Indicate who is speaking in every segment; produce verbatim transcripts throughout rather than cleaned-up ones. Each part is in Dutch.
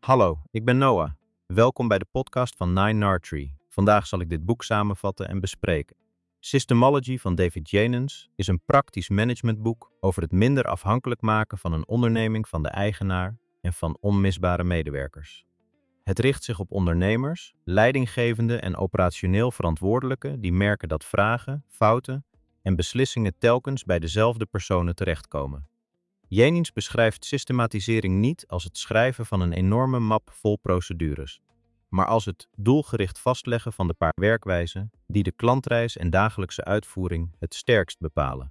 Speaker 1: Hallo, ik ben Noah. Welkom bij de podcast van Nine Nartree. Vandaag zal ik dit boek samenvatten en bespreken. Systemology van David Jenyns is een praktisch managementboek over het minder afhankelijk maken van een onderneming van de eigenaar en van onmisbare medewerkers. Het richt zich op ondernemers, leidinggevenden en operationeel verantwoordelijken die merken dat vragen, fouten en beslissingen telkens bij dezelfde personen terechtkomen. Jenyns beschrijft systematisering niet als het schrijven van een enorme map vol procedures, maar als het doelgericht vastleggen van de paar werkwijzen die de klantreis en dagelijkse uitvoering het sterkst bepalen.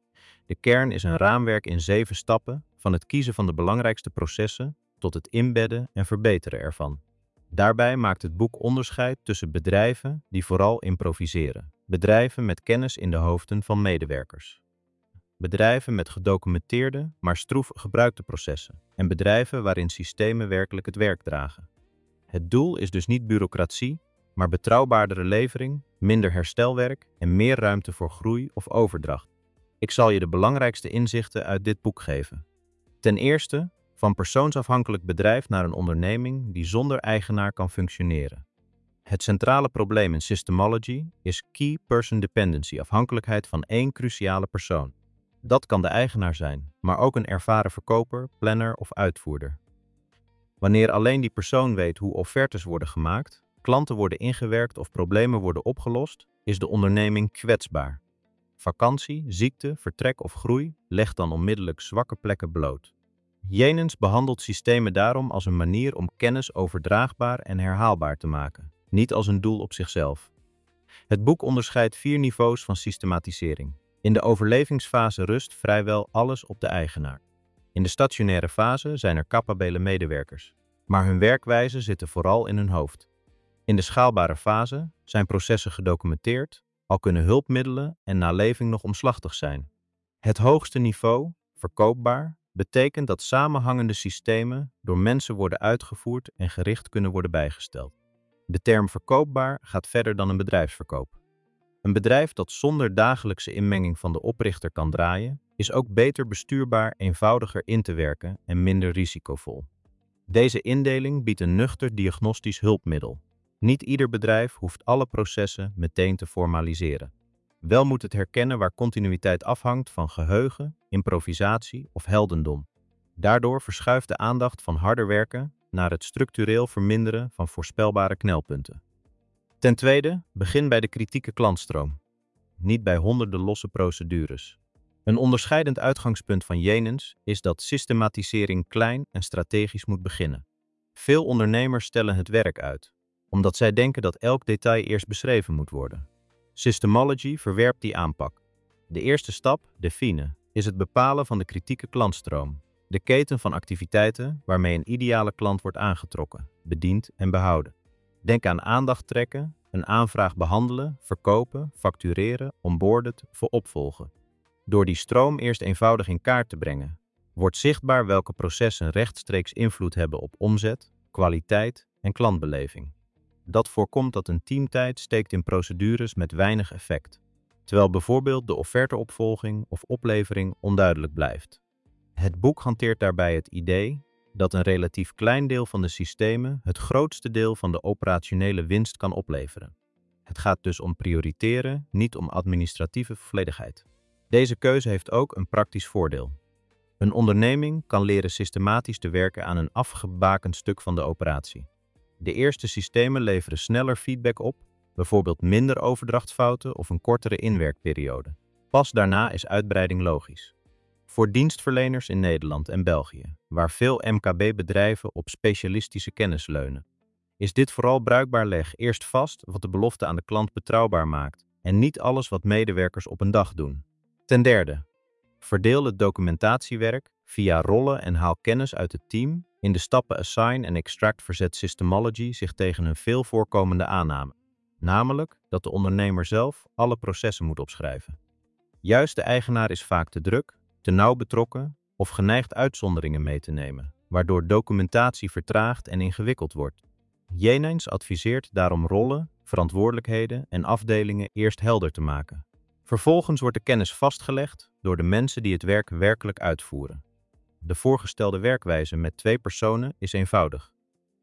Speaker 1: De kern is een raamwerk in zeven stappen, van het kiezen van de belangrijkste processen tot het inbedden en verbeteren ervan. Daarbij maakt het boek onderscheid tussen bedrijven die vooral improviseren, bedrijven met kennis in de hoofden van medewerkers, bedrijven met gedocumenteerde, maar stroef gebruikte processen en bedrijven waarin systemen werkelijk het werk dragen. Het doel is dus niet bureaucratie, maar betrouwbaardere levering, minder herstelwerk en meer ruimte voor groei of overdracht. Ik zal je de belangrijkste inzichten uit dit boek geven. Ten eerste, van persoonsafhankelijk bedrijf naar een onderneming die zonder eigenaar kan functioneren. Het centrale probleem in Systemology is key person dependency, afhankelijkheid van één cruciale persoon. Dat kan de eigenaar zijn, maar ook een ervaren verkoper, planner of uitvoerder. Wanneer alleen die persoon weet hoe offertes worden gemaakt, klanten worden ingewerkt of problemen worden opgelost, is de onderneming kwetsbaar. Vakantie, ziekte, vertrek of groei legt dan onmiddellijk zwakke plekken bloot. Jenyns behandelt systemen daarom als een manier om kennis overdraagbaar en herhaalbaar te maken, niet als een doel op zichzelf. Het boek onderscheidt vier niveaus van systematisering. In de overlevingsfase rust vrijwel alles op de eigenaar. In de stationaire fase zijn er capabele medewerkers, maar hun werkwijzen zitten vooral in hun hoofd. In de schaalbare fase zijn processen gedocumenteerd, al kunnen hulpmiddelen en naleving nog omslachtig zijn. Het hoogste niveau, verkoopbaar, betekent dat samenhangende systemen door mensen worden uitgevoerd en gericht kunnen worden bijgesteld. De term verkoopbaar gaat verder dan een bedrijfsverkoop. Een bedrijf dat zonder dagelijkse inmenging van de oprichter kan draaien, is ook beter bestuurbaar, eenvoudiger in te werken en minder risicovol. Deze indeling biedt een nuchter diagnostisch hulpmiddel. Niet ieder bedrijf hoeft alle processen meteen te formaliseren. Wel moet het herkennen waar continuïteit afhangt van geheugen, improvisatie of heldendom. Daardoor verschuift de aandacht van harder werken naar het structureel verminderen van voorspelbare knelpunten. Ten tweede, begin bij de kritieke klantstroom, niet bij honderden losse procedures. Een onderscheidend uitgangspunt van Jenyns is dat systematisering klein en strategisch moet beginnen. Veel ondernemers stellen het werk uit, omdat zij denken dat elk detail eerst beschreven moet worden. Systemology verwerpt die aanpak. De eerste stap, define, is het bepalen van de kritieke klantstroom, de keten van activiteiten waarmee een ideale klant wordt aangetrokken, bediend en behouden. Denk aan aandacht trekken, een aanvraag behandelen, verkopen, factureren, onboarden, voor opvolgen. Door die stroom eerst eenvoudig in kaart te brengen, wordt zichtbaar welke processen rechtstreeks invloed hebben op omzet, kwaliteit en klantbeleving. Dat voorkomt dat een team tijd steekt in procedures met weinig effect, terwijl bijvoorbeeld de offerteopvolging of oplevering onduidelijk blijft. Het boek hanteert daarbij het idee dat een relatief klein deel van de systemen het grootste deel van de operationele winst kan opleveren. Het gaat dus om prioriteren, niet om administratieve volledigheid. Deze keuze heeft ook een praktisch voordeel. Een onderneming kan leren systematisch te werken aan een afgebakend stuk van de operatie. De eerste systemen leveren sneller feedback op, bijvoorbeeld minder overdrachtfouten of een kortere inwerkperiode. Pas daarna is uitbreiding logisch. Voor dienstverleners in Nederland en België, waar veel M K B-bedrijven op specialistische kennis leunen, is dit vooral bruikbaar. Leg eerst vast wat de belofte aan de klant betrouwbaar maakt en niet alles wat medewerkers op een dag doen. Ten derde, verdeel het documentatiewerk via rollen en haal kennis uit het team. In de stappen assign en extract verzet Systemology zich tegen een veel voorkomende aanname, namelijk dat de ondernemer zelf alle processen moet opschrijven. Juist de eigenaar is vaak te druk, te nauw betrokken of geneigd uitzonderingen mee te nemen, waardoor documentatie vertraagd en ingewikkeld wordt. Jenyns adviseert daarom rollen, verantwoordelijkheden en afdelingen eerst helder te maken. Vervolgens wordt de kennis vastgelegd door de mensen die het werk werkelijk uitvoeren. De voorgestelde werkwijze met twee personen is eenvoudig.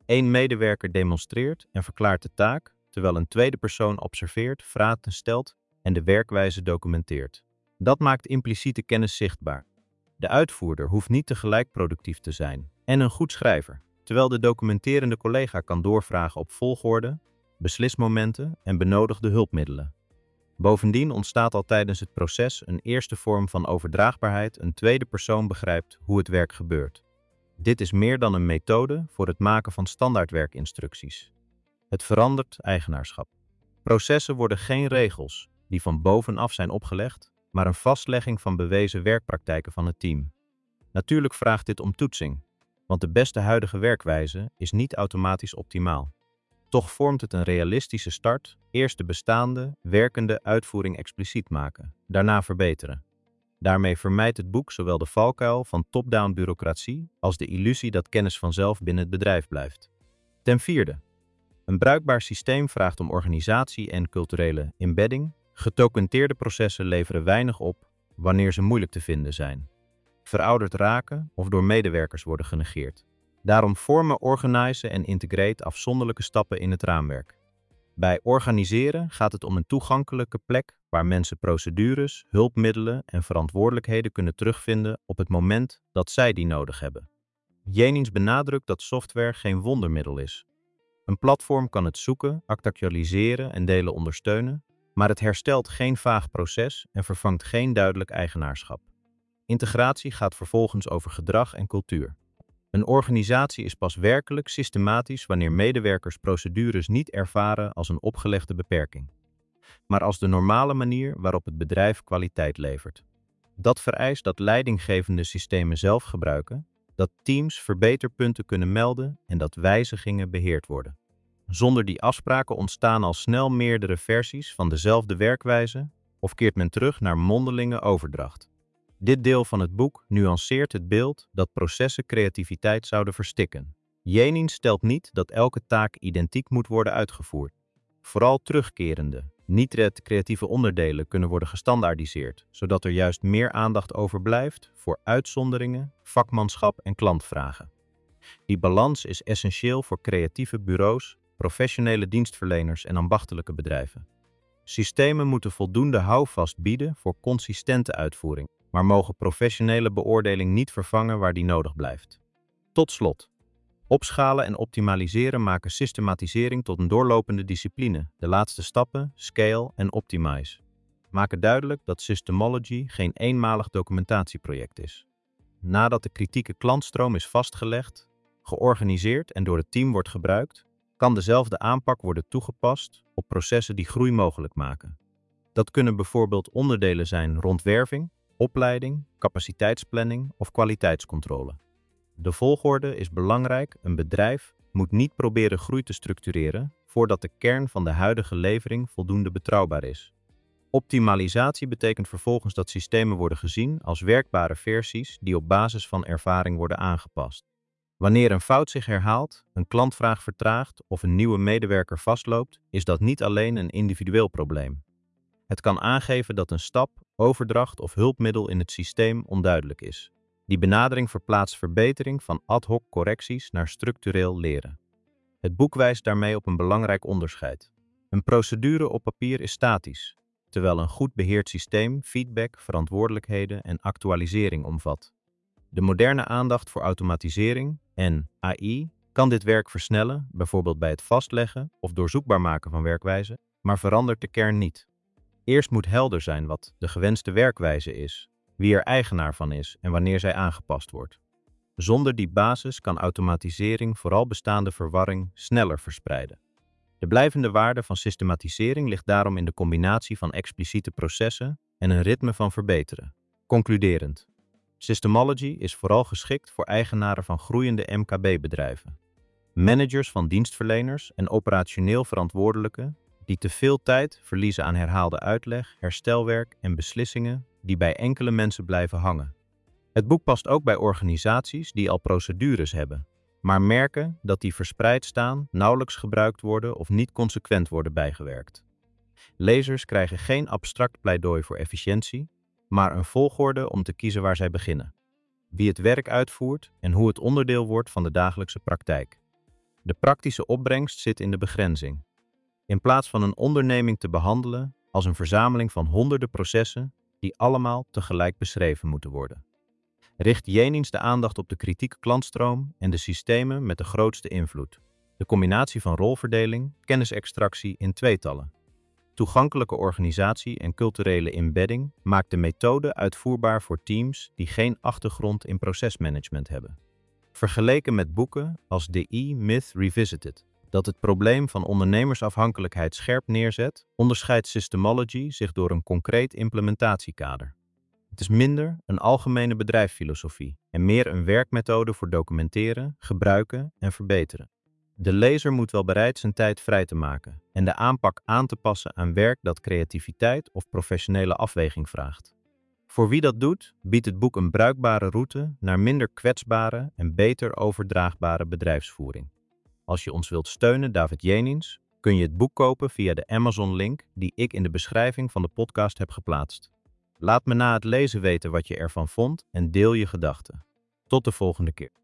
Speaker 1: Eén medewerker demonstreert en verklaart de taak, terwijl een tweede persoon observeert, vragen stelt en de werkwijze documenteert. Dat maakt impliciete kennis zichtbaar. De uitvoerder hoeft niet tegelijk productief te zijn en een goed schrijver, terwijl de documenterende collega kan doorvragen op volgorde, beslismomenten en benodigde hulpmiddelen. Bovendien ontstaat al tijdens het proces een eerste vorm van overdraagbaarheid, een tweede persoon begrijpt hoe het werk gebeurt. Dit is meer dan een methode voor het maken van standaardwerkinstructies. Het verandert eigenaarschap. Processen worden geen regels die van bovenaf zijn opgelegd, maar een vastlegging van bewezen werkpraktijken van het team. Natuurlijk vraagt dit om toetsing, want de beste huidige werkwijze is niet automatisch optimaal. Toch vormt het een realistische start, eerst de bestaande, werkende uitvoering expliciet maken, daarna verbeteren. Daarmee vermijdt het boek zowel de valkuil van top-down bureaucratie als de illusie dat kennis vanzelf binnen het bedrijf blijft. Ten vierde, een bruikbaar systeem vraagt om organisatie en culturele embedding. Getokenteerde processen leveren weinig op wanneer ze moeilijk te vinden zijn, verouderd raken of door medewerkers worden genegeerd. Daarom vormen Organize en Integrate afzonderlijke stappen in het raamwerk. Bij organiseren gaat het om een toegankelijke plek waar mensen procedures, hulpmiddelen en verantwoordelijkheden kunnen terugvinden op het moment dat zij die nodig hebben. Jenins benadrukt dat software geen wondermiddel is. Een platform kan het zoeken, actualiseren en delen ondersteunen, maar het herstelt geen vaag proces en vervangt geen duidelijk eigenaarschap. Integratie gaat vervolgens over gedrag en cultuur. Een organisatie is pas werkelijk systematisch wanneer medewerkers procedures niet ervaren als een opgelegde beperking, maar als de normale manier waarop het bedrijf kwaliteit levert. Dat vereist dat leidinggevende systemen zelf gebruiken, dat teams verbeterpunten kunnen melden en dat wijzigingen beheerd worden. Zonder die afspraken ontstaan al snel meerdere versies van dezelfde werkwijze of keert men terug naar mondelinge overdracht. Dit deel van het boek nuanceert het beeld dat processen creativiteit zouden verstikken. Jenins stelt niet dat elke taak identiek moet worden uitgevoerd. Vooral terugkerende, niet-creatieve onderdelen kunnen worden gestandaardiseerd, zodat er juist meer aandacht overblijft voor uitzonderingen, vakmanschap en klantvragen. Die balans is essentieel voor creatieve bureaus, professionele dienstverleners en ambachtelijke bedrijven. Systemen moeten voldoende houvast bieden voor consistente uitvoering, maar mogen professionele beoordeling niet vervangen waar die nodig blijft. Tot slot. Opschalen en optimaliseren maken systematisering tot een doorlopende discipline. De laatste stappen, scale en optimize, maken duidelijk dat Systemology geen eenmalig documentatieproject is. Nadat de kritieke klantstroom is vastgelegd, georganiseerd en door het team wordt gebruikt, kan dezelfde aanpak worden toegepast op processen die groei mogelijk maken. Dat kunnen bijvoorbeeld onderdelen zijn rond werving, opleiding, capaciteitsplanning of kwaliteitscontrole. De volgorde is belangrijk. Een bedrijf moet niet proberen groei te structureren voordat de kern van de huidige levering voldoende betrouwbaar is. Optimalisatie betekent vervolgens dat systemen worden gezien als werkbare versies die op basis van ervaring worden aangepast. Wanneer een fout zich herhaalt, een klantvraag vertraagt of een nieuwe medewerker vastloopt, is dat niet alleen een individueel probleem. Het kan aangeven dat een stap, overdracht of hulpmiddel in het systeem onduidelijk is. Die benadering verplaatst verbetering van ad hoc correcties naar structureel leren. Het boek wijst daarmee op een belangrijk onderscheid. Een procedure op papier is statisch, terwijl een goed beheerd systeem feedback, verantwoordelijkheden en actualisering omvat. De moderne aandacht voor automatisering en A I kan dit werk versnellen, bijvoorbeeld bij het vastleggen of doorzoekbaar maken van werkwijze, maar verandert de kern niet. Eerst moet helder zijn wat de gewenste werkwijze is, wie er eigenaar van is en wanneer zij aangepast wordt. Zonder die basis kan automatisering vooral bestaande verwarring sneller verspreiden. De blijvende waarde van systematisering ligt daarom in de combinatie van expliciete processen en een ritme van verbeteren. Concluderend. Systemology is vooral geschikt voor eigenaren van groeiende M K B-bedrijven. Managers van dienstverleners en operationeel verantwoordelijken die te veel tijd verliezen aan herhaalde uitleg, herstelwerk en beslissingen die bij enkele mensen blijven hangen. Het boek past ook bij organisaties die al procedures hebben, maar merken dat die verspreid staan, nauwelijks gebruikt worden of niet consequent worden bijgewerkt. Lezers krijgen geen abstract pleidooi voor efficiëntie, maar een volgorde om te kiezen waar zij beginnen, wie het werk uitvoert en hoe het onderdeel wordt van de dagelijkse praktijk. De praktische opbrengst zit in de begrenzing. In plaats van een onderneming te behandelen als een verzameling van honderden processen die allemaal tegelijk beschreven moeten worden, richt Jenins de aandacht op de kritieke klantstroom en de systemen met de grootste invloed. De combinatie van rolverdeling, kennisextractie in tweetallen, toegankelijke organisatie en culturele embedding maakt de methode uitvoerbaar voor teams die geen achtergrond in procesmanagement hebben. Vergeleken met boeken als The E-Myth Revisited, dat het probleem van ondernemersafhankelijkheid scherp neerzet, onderscheidt Systemology zich door een concreet implementatiekader. Het is minder een algemene bedrijfsfilosofie en meer een werkmethode voor documenteren, gebruiken en verbeteren. De lezer moet wel bereid zijn tijd vrij te maken en de aanpak aan te passen aan werk dat creativiteit of professionele afweging vraagt. Voor wie dat doet, biedt het boek een bruikbare route naar minder kwetsbare en beter overdraagbare bedrijfsvoering. Als je ons wilt steunen, David Jenins, kun je het boek kopen via de Amazon-link die ik in de beschrijving van de podcast heb geplaatst. Laat me na het lezen weten wat je ervan vond en deel je gedachten. Tot de volgende keer.